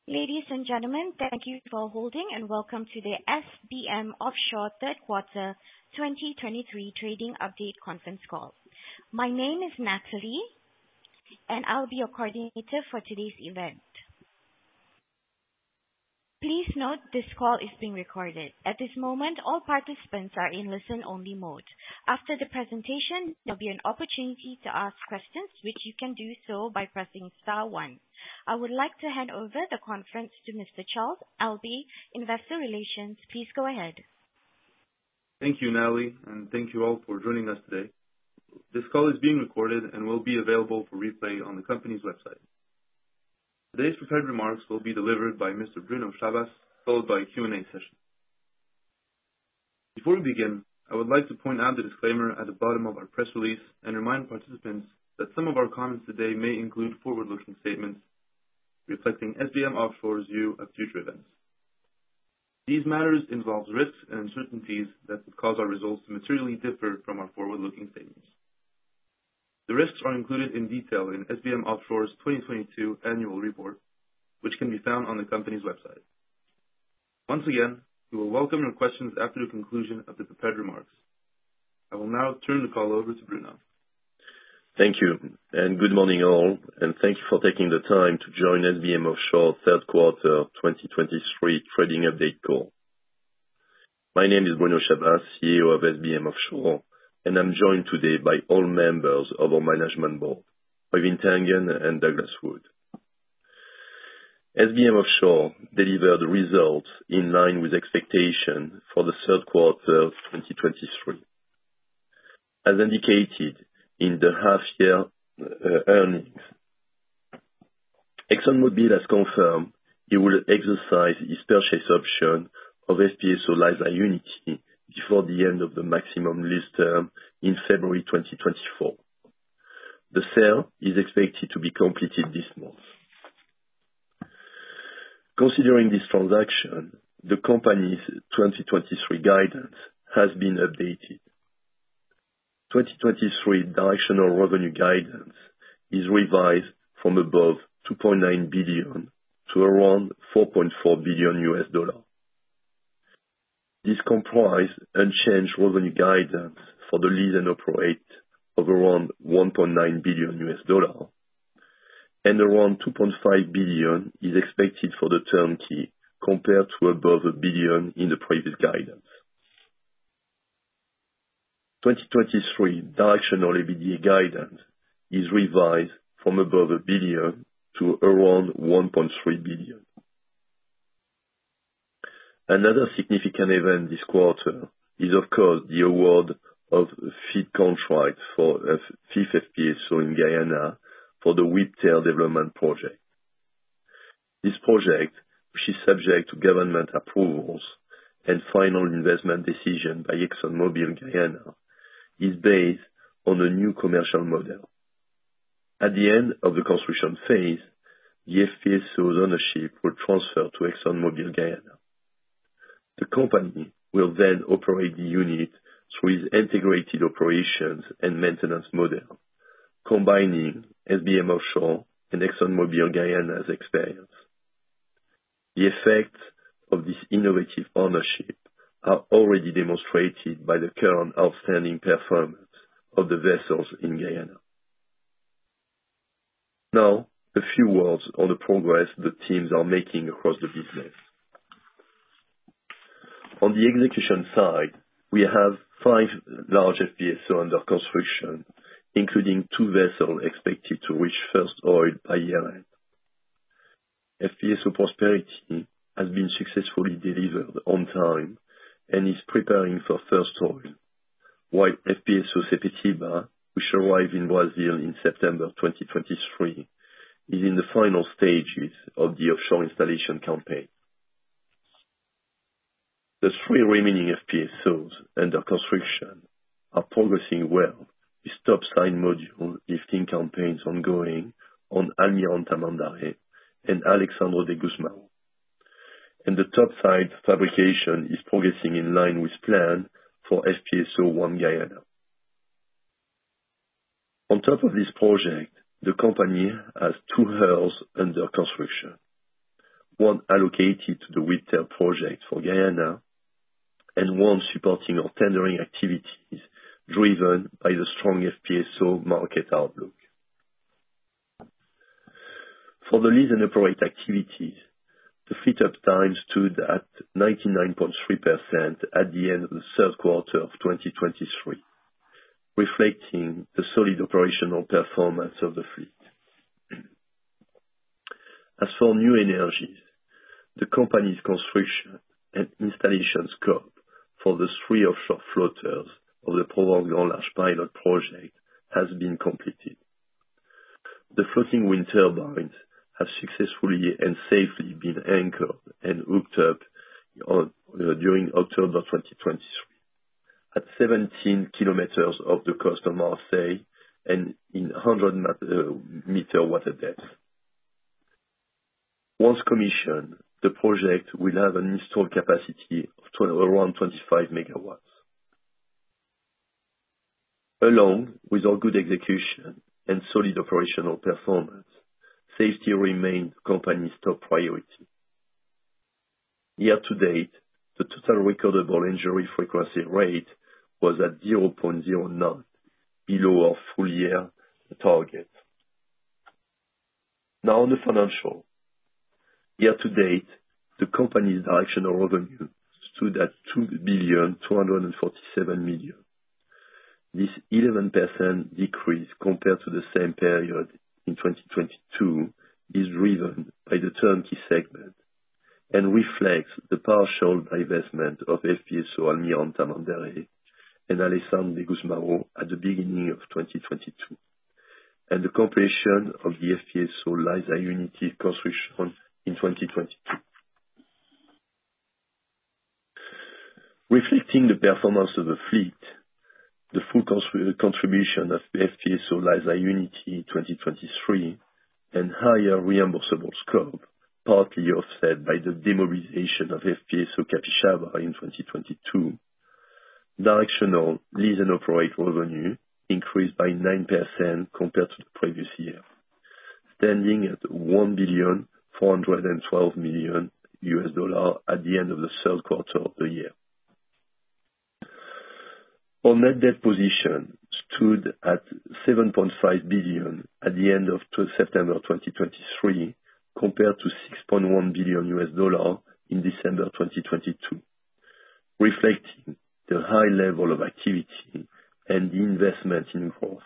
Ladies and gentlemen, thank you for holding and welcome to the SBM Offshore third quarter 2023 trading update conference call. My name is Natalie, and I'll be your coordinator for today's event. Please note this call is being recorded. At this moment, all participants are in listen-only mode. After the presentation, there'll be an opportunity to ask questions, which you can do so by pressing star one. I would like to hand over the conference to Mr. Charles Alby, Investor Relations. Please go ahead. Thank you, Natalie, and thank you all for joining us today. This call is being recorded and will be available for replay on the company's website. Today's prepared remarks will be delivered by Mr. Bruno Chabas, followed by a Q&A session. Before we begin, I would like to point out the disclaimer at the bottom of our press release and remind participants that some of our comments today may include forward-looking statements reflecting SBM Offshore's view of future events. These matters involve risks and uncertainties that could cause our results to materially differ from our forward-looking statements. The risks are included in detail in SBM Offshore's 2022 annual report, which can be found on the company's website. Once again, we will welcome your questions after the conclusion of the prepared remarks. I will now turn the call over to Bruno. Thank you, and good morning all, and thank you for taking the time to join SBM Offshore third quarter 2023 trading update call. My name is Bruno Chabas, CEO of SBM Offshore, and I'm joined today by all members of our management board, Øivind Tangen and Douglas Wood. SBM Offshore delivered results in line with expectation for the third quarter of 2023. As indicated in the half-year earnings, ExxonMobil has confirmed he will exercise his purchase option of FPSO Liza Unity before the end of the maximum lease term in February 2024. The sale is expected to be completed this month. Considering this transaction, the company's 2023 guidance has been updated. 2023 directional revenue guidance is revised from above $2.9 billion to around $4.4 billion. This comprises unchanged revenue guidance for the lease and operate of around $1.9 billion, and around $2.5 billion is expected for the turnkey, compared to above $1 billion in the previous guidance. 2023 directional EBITDA guidance is revised from above $1 billion to around $1.3 billion. Another significant event this quarter is, of course, the award of a FEED contract for a fifth FPSO in Guyana for the Whiptail development project. This project, which is subject to government approvals and final investment decision by ExxonMobil Guyana, is based on a new commercial model. At the end of the construction phase, the FPSO's ownership will transfer to ExxonMobil Guyana. The company will then operate the unit through its integrated operations and maintenance model, combining SBM Offshore and ExxonMobil Guyana's experience. The effects of this innovative ownership are already demonstrated by the current outstanding performance of the vessels in Guyana. Now, a few words on the progress the teams are making across the business. On the execution side, we have 5 large FPSO under construction, including 2 vessels expected to reach first oil by year-end. FPSO Prosperity has been successfully delivered on time and is preparing for first oil, while FPSO Sepetiba, which arrived in Brazil in September 2023, is in the final stages of the offshore installation campaign. The 3 remaining FPSOs under construction are progressing well, with topside module lifting campaigns ongoing on Almirante Tamandaré and Alexandre de Gusmão, and the topside fabrication is progressing in line with plan for FPSO One Guyana. On top of this project, the company has 2 hulls under construction, one allocated to the Whiptail project for Guyana, and one supporting our tendering activities driven by the strong FPSO market outlook. For the lease and operate activities, the fleet uptime stood at 99.3% at the end of the third quarter of 2023, reflecting the solid operational performance of the fleet. As for new energies, the company's construction and installation scope for the 3 offshore floaters of the Provence Grand Large pilot project has been completed. The floating wind turbines have successfully and safely been anchored and hooked up during October 2023 at 17 kilometers off the coast of Marseille and in 100-meter water depth. Once commissioned, the project will have an installed capacity of around 25 megawatts. Along with our good execution and solid operational performance, safety remained the company's top priority. Year to date, the total recordable injury frequency rate was at 0.09, below our full year target. Now on the financial. Year to date, the company's directional revenue stood at $2,247 million. This 11% decrease compared to the same period in 2022 is driven by the turnkey segment and reflects the partial divestment of FPSO Almirante Tamandaré and Alexandre de Gusmão at the beginning of 2022, and the completion of the FPSO Liza Unity construction in 2022. Reflecting the performance of the fleet, the full contribution of FPSO Liza Unity 2023 and higher reimbursable scope, partly offset by the demobilization of FPSO Capixaba in 2022, directional lease and operate revenue increased by 9% compared to the previous year, standing at $1,412 million at the end of the third quarter of the year. Our net debt position stood at $7.5 billion at the end of September 2023, compared to $6.1 billion in December 2022, reflecting the high level of activity and the investment in growth.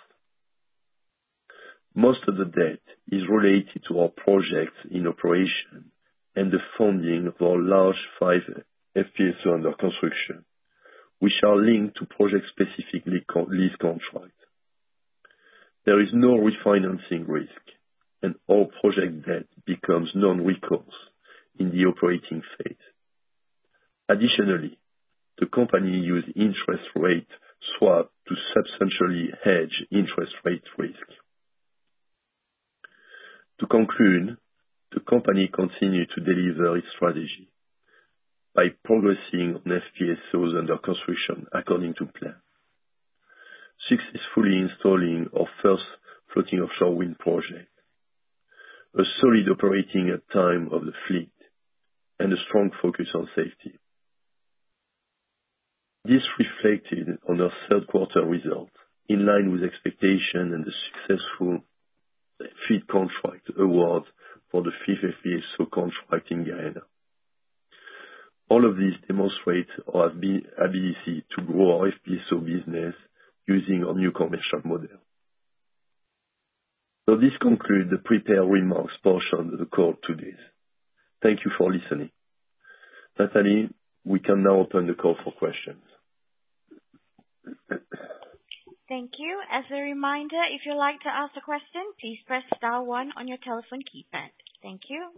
Most of the debt is related to our projects in operation and the funding of our large 5 FPSO under construction, which are linked to project-specific lease contracts. There is no refinancing risk, and all project debt becomes non-recourse in the operating phase. Additionally, the company used interest rate swap to substantially hedge interest rate risk. To conclude, the company continued to deliver its strategy by progressing on FPSOs under construction according to plan, successfully installing our first floating offshore wind project, a solid operating uptime of the fleet, and a strong focus on safety. This reflected on our third quarter results, in line with expectation and the successful FEED contract award for the 5th FPSO contract in Guyana. All of these demonstrate our ability to grow our FPSO business using our new commercial model. So this concludes the prepared remarks portion of the call today. Thank you for listening. Nathalie, we can now open the call for questions. Thank you. As a reminder, if you'd like to ask a question, please press star 1 on your telephone keypad. Thank you.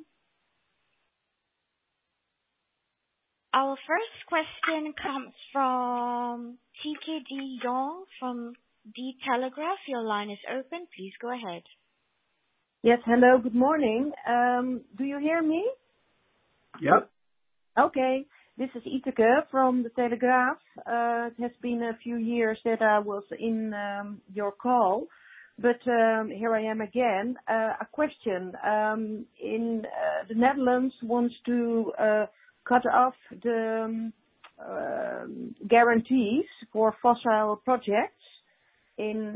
Our first question comes from TK de Jong from The Telegraph. Your line is open. Please go ahead. Yes, hello, good morning. Do you hear me? Yep. Okay, this is Iteke from The Telegraph. It has been a few years that I was in your call, but here I am again. A question. In the Netherlands wants to cut off the guarantees for fossil projects in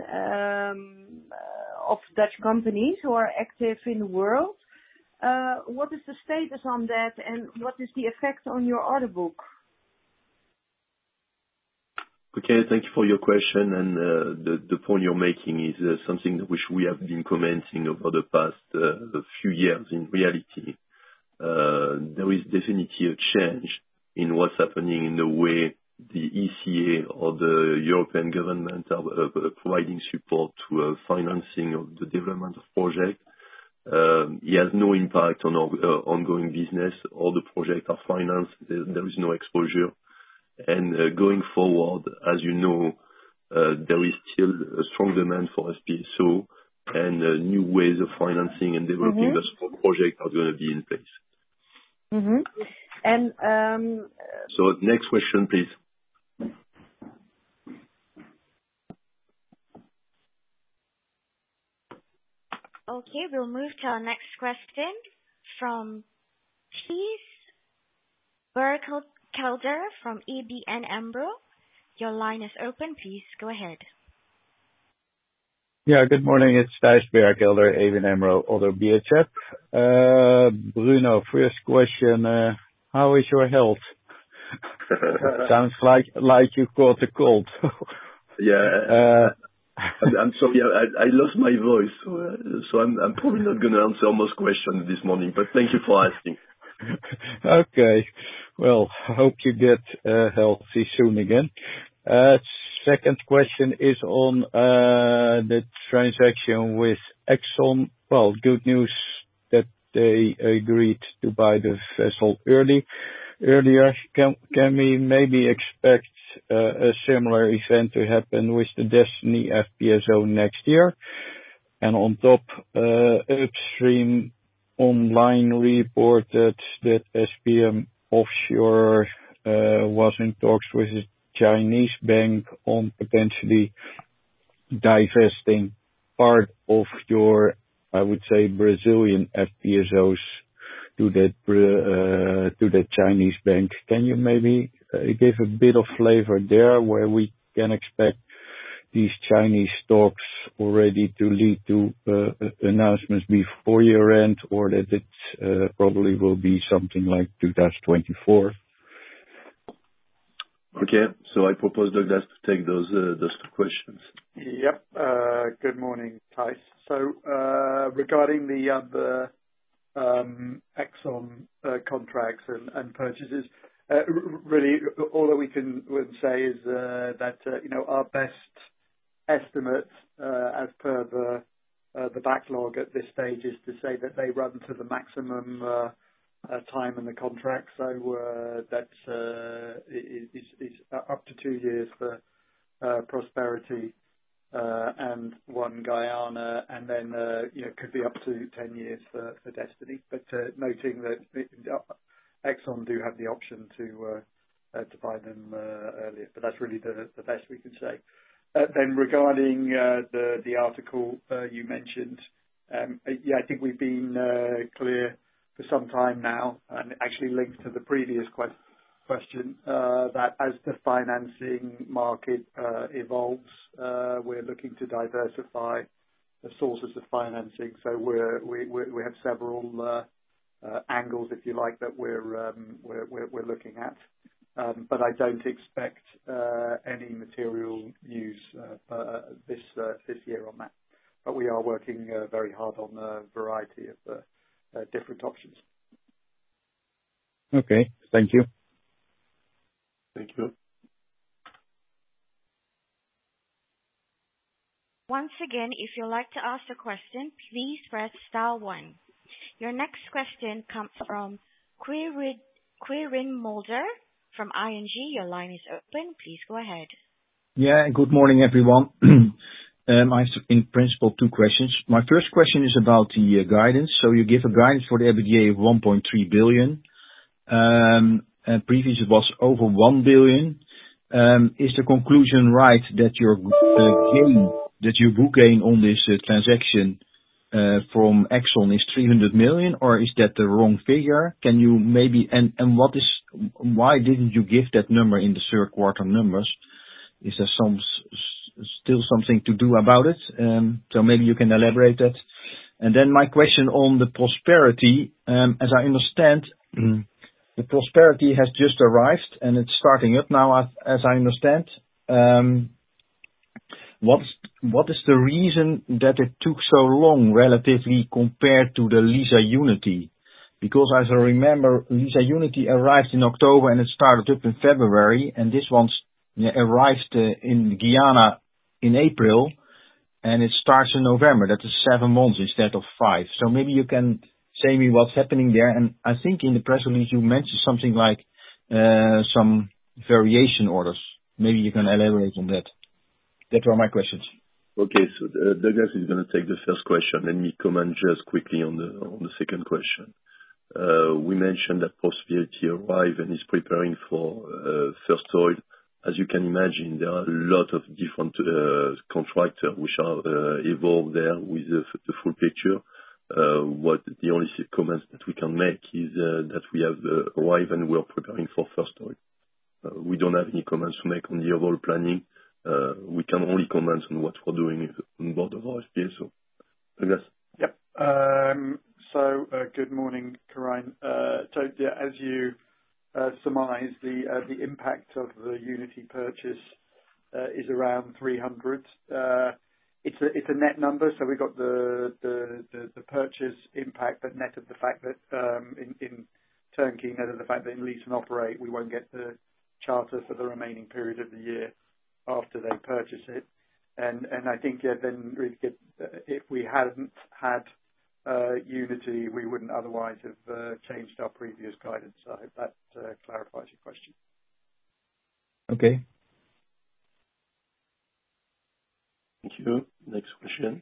of Dutch companies who are active in the world. What is the status on that, and what is the effect on your order book? Okay, thank you for your question. And the point you're making is something which we have been commenting over the past few years. In reality, there is definitely a change in what's happening in the way the ECA or the European government are providing support to financing of the development of projects. It has no impact on our ongoing business. All the projects are financed. There is no exposure. And going forward, as you know, there is still a strong demand for FPSO, and new ways of financing and developing those projects are going to be in place. Mm-hmm. And so next question, please. Okay, we'll move to our next question from Thijs Berkelder from ABN AMRO. Your line is open. Please go ahead. Yeah, good morning. It's Thijs Berkelder, ABN AMRO, ODDO BHF. Bruno, first question, how is your health? Sounds like you caught a cold. Yeah. I'm sorry, I lost my voice, so I'm probably not going to answer most questions this morning, but thank you for asking. Okay. Well, I hope you get healthy soon again. Second question is on the transaction with Exxon. Well, good news that they agreed to buy the vessel earlier. Can we maybe expect a similar event to happen with the Destiny FPSO next year? And on top, Upstream Online reported that SBM Offshore was in talks with a Chinese bank on potentially divesting part of your, I would say, Brazilian FPSOs to that Chinese bank. Can you maybe give a bit of flavor there where we can expect these Chinese talks already to lead to announcements before year end, or that it probably will be something like 2024? Okay, so I propose Douglas to take those two questions. Yep. Good morning, Thijs. So regarding the other Exxon contracts and purchases, really all that we can say is that our best estimate as per the backlog at this stage is to say that they run to the maximum time in the contract. So that's is up to 2 years for Prosperity and One Guyana, and then could be up to 10 years for Destiny. But noting that Exxon do have the option to buy them earlier, but that's really the best we can say. Then regarding the article you mentioned, I think we've been clear for some time now, and actually linked to the previous question, that as the financing market evolves, we're looking to diversify the sources of financing. So we have several angles, if you like, that we're looking at. But I don't expect any material news this year on that. But we are working very hard on a variety of different options. Okay, thank you. Thank you. Once again, if you'd like to ask a question, please press star 1. Your next question comes from Quirijn Mulder from ING. Your line is open. Please go ahead. Yeah, good morning, everyone. I have, in principle, 2 questions. My first question is about the guidance. So you give a guidance for the EBITDA of 1.3 billion. And previous it was over 1 billion. Is the conclusion right that your gain that your book gain on this transaction from Exxon is 300 million, or is that the wrong figure? Can you maybe... And why didn't you give that number in the third quarter numbers? Is there still something to do about it? So maybe you can elaborate that. And then my question on the Prosperity, as I understand, the Prosperity has just arrived, and it's starting up now, as I understand. What is the reason that it took so long, relatively, compared to the Liza Unity? Because as I remember, Liza Unity arrived in October, and it started up in February, and this one arrived in Guyana in April, and it starts in November. That is 7 months instead of 5. So maybe you can say me what's happening there. And I think in the press release you mentioned something like some variation orders. Maybe you can elaborate on that. That were my questions. Okay, so Douglas is going to take the first question. Let me comment just quickly on the second question. We mentioned that Prosperity arrived and is preparing for first oil. As you can imagine, there are a lot of different contractors which are involved there with the full picture. The only comments that we can make is that we have arrived and we are preparing for first oil. We don't have any comments to make on the overall planning. We can only comment on what we're doing on board of our FPSO. Douglas? Yep. Good morning, Quirijn. As you surmise, the impact of the Unity purchase is around 300. It's a net number, so we got the purchase impact, but net of the fact that in turnkey, net of the fact that in lease and operate, we won't get the charter for the remaining period of the year after they purchase it. And I think then if we hadn't had Unity, we wouldn't otherwise have changed our previous guidance. So I hope that clarifies your question. Okay. Thank you. Next question.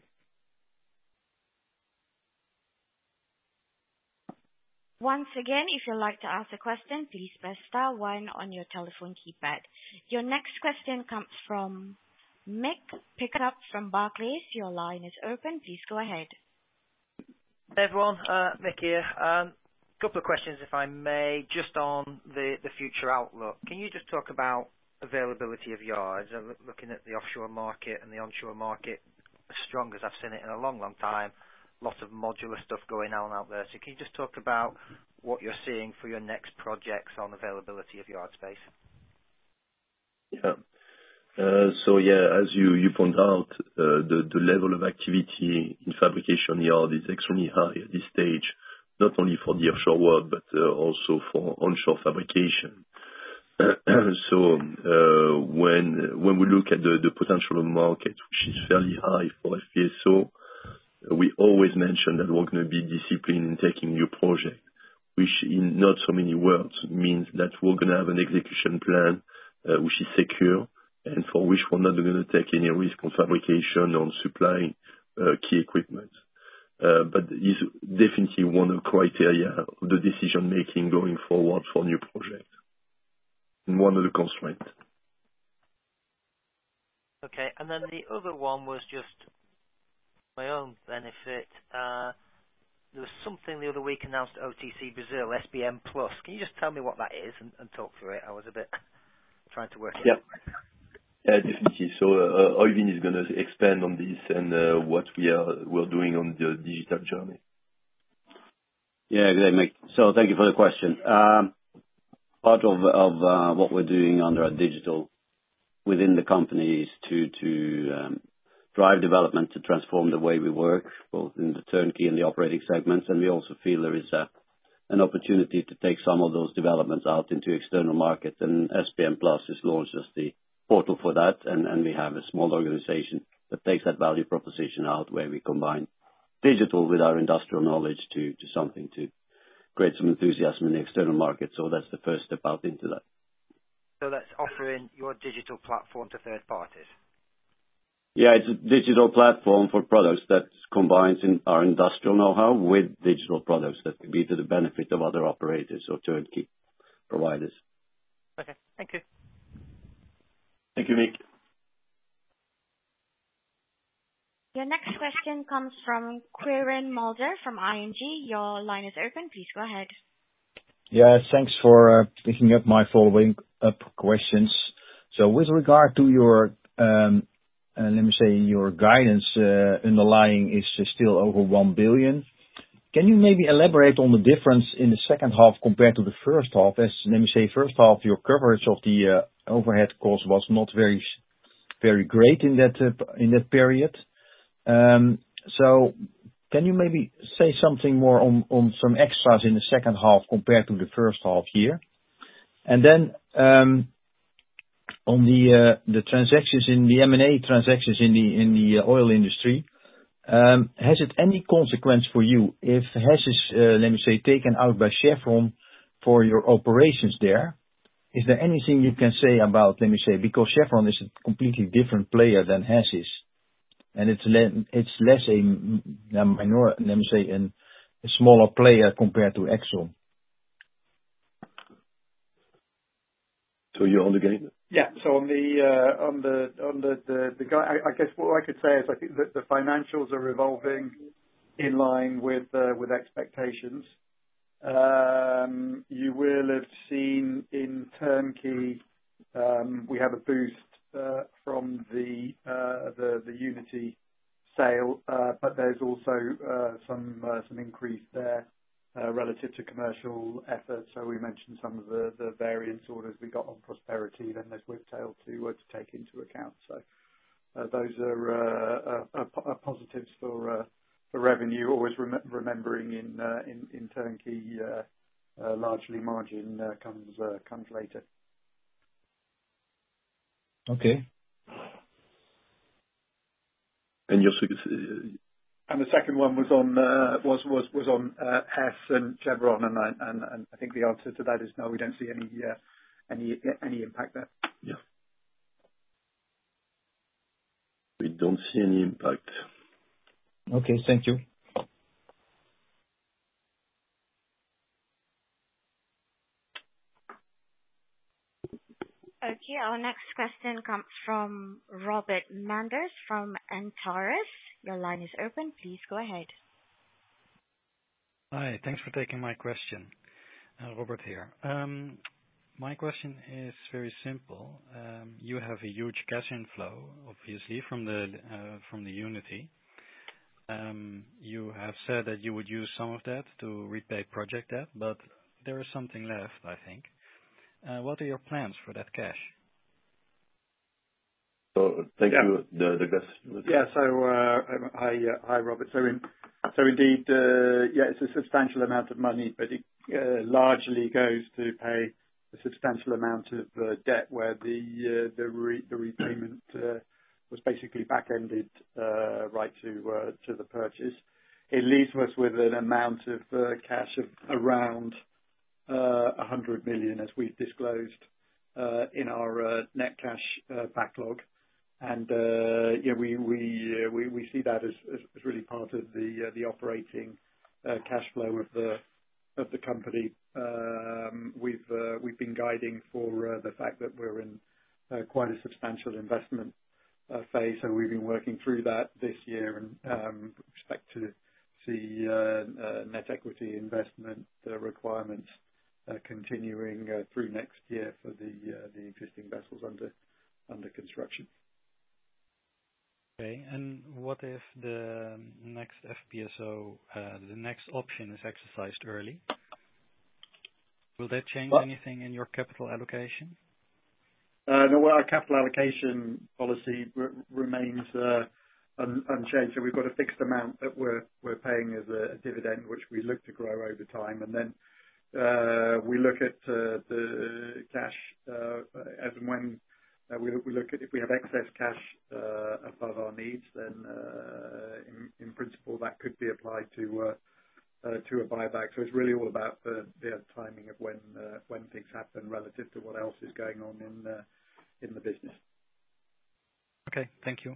Once again, if you'd like to ask a question, please press star 1 on your telephone keypad. Your next question comes from Mick Pickup from Barclays. Your line is open. Please go ahead. Hey everyone, Mick here. Couple of questions, if I may, just on the future outlook. Can you just talk about availability of yards? Looking at the offshore market and the onshore market, as strong as I've seen it in a long, long time. Lots of modular stuff going on out there. So can you just talk about what you're seeing for your next projects on availability of yard space? Yeah. As you point out, the level of activity in fabrication yard is extremely high at this stage, not only for the offshore world, but also for onshore fabrication. When we look at the potential of market, which is fairly high for FPSO, we always mention that we're going to be disciplined in taking new projects, which in not so many words means that we're going to have an execution plan which is secure and for which we're not going to take any risk on fabrication on supplying key equipment. But it's definitely one of the criteria of the decision making going forward for new projects. And one of the constraints. Okay, and then the other one was just my own benefit. There was something the other week announced at OTC Brazil, SBM Plus. Can you just tell me what that is and talk through it? I was a bit trying to work it out. Yeah, definitely. So Øivind is going to expand on this and what we're doing on the digital journey. Yeah, good day, Mick. So thank you for the question. Part of what we're doing under our digital within the company is to drive development to transform the way we work, both in the turnkey and the operating segments. And we also feel there is an opportunity to take some of those developments out into external markets. And SBM Plus is launched as the portal for that. And we have a small organization that takes that value proposition out where we combine digital with our industrial knowledge to something to create some enthusiasm in the external market. So that's the first step out into that. So that's offering your digital platform to third parties? Yeah, it's a digital platform for products that combines in our industrial know-how with digital products that could be to the benefit of other operators or turnkey providers. Okay, thank you. Thank you, Mick. Your next question comes from Quirijn Mulder from ING. Your line is open. Please go ahead. Yeah, thanks for picking up my following up questions. So with regard to your, let me say, your guidance underlying is still over 1 billion. Can you maybe elaborate on the difference in the second half compared to the first half? As, let me say, first half, your coverage of the overhead cost was not very great in that period. So can you maybe say something more on some extras in the second half compared to the first half year? And then, on the transactions in the M&A transactions in the oil industry, has it any consequence for you if Hess is, let me say, taken out by Chevron for your operations there? Is there anything you can say about, let me say, because Chevron is a completely different player than Hess is, and it's less a minor, let me say, a smaller player compared to Exxon. So you're on the game? Yeah. So on the guy, I guess what I could say is I think that the financials are evolving in line with expectations. You will have seen in Turnkey, we have a boost from the Unity sale, but there's also some increase there relative to commercial efforts. So we mentioned some of the variance orders we got on Prosperity, then there's Whiptail to take into account. So those are positives for revenue. Always remembering in Turnkey, largely margin comes later. Okay. And your and the second one was on Hess and Chevron, and I think the answer to that is no. We don't see any impact there. Yeah. We don't see any impact. Okay, thank you. Okay, our next question comes from Robert Manders from Antaurus. Your line is open. Please go ahead. Hi, thanks for taking my question. Robert here. My question is very simple. You have a huge cash inflow, obviously, from the Unity. You have said that you would use some of that to repay project debt, but there is something left, I think. What are your plans for that cash? So thank you. The guest. Yeah. So hi Robert. So indeed, yeah, it's a substantial amount of money, but it largely goes to pay a substantial amount of debt where the repayment was basically back-ended right to the purchase. It leaves us with an amount of cash of around 100 million, as we've disclosed in our net cash backlog. And yeah, we see that as really part of the operating cash flow of the company. We've been guiding for the fact that we're in quite a substantial investment phase, so we've been working through that this year and expect to see net equity investment requirements continuing through next year for the existing vessels under construction. Okay, and what if the next FPSO, the next option is exercised early? Will that change anything in your capital allocation? No, well, our capital allocation policy remains unchanged. So we've got a fixed amount that we're paying as a dividend, which we look to grow over time, and then we look at the cash as and when we look at if we have excess cash above our needs, then in principle that could be applied to a buyback. So it's really all about the timing of when things happen relative to what else is going on in the business. Okay, thank you.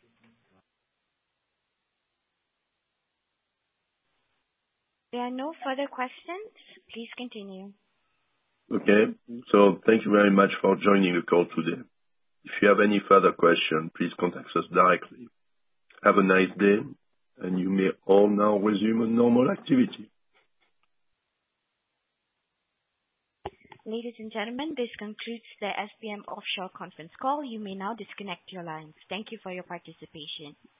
There are no further questions. Please continue. Okay, so thank you very much for joining the call today. If you have any further questions, please contact us directly. Have a nice day, and you may all now resume a normal activity. Ladies and gentlemen, this concludes the SBM Offshore conference call. You may now disconnect your lines. Thank you for your participation.